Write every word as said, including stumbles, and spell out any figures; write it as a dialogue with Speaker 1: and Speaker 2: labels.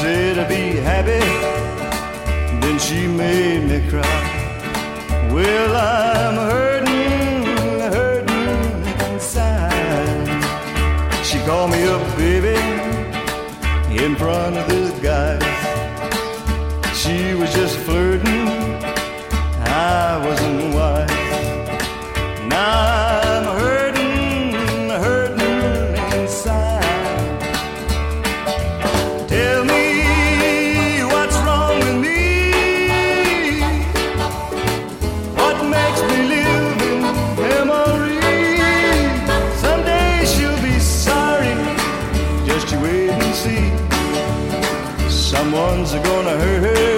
Speaker 1: said I'd be happy, then she made me cry. Well, I'm hurting, hurting inside. She called me up, baby, in front of this guy. She was just flirting, I wasn't wise. Now I'm hurting, hurting inside. Tell me what's wrong with me. What makes me live in memory? Someday she'll be sorry, just you wait and see. Someone's gonna hurt her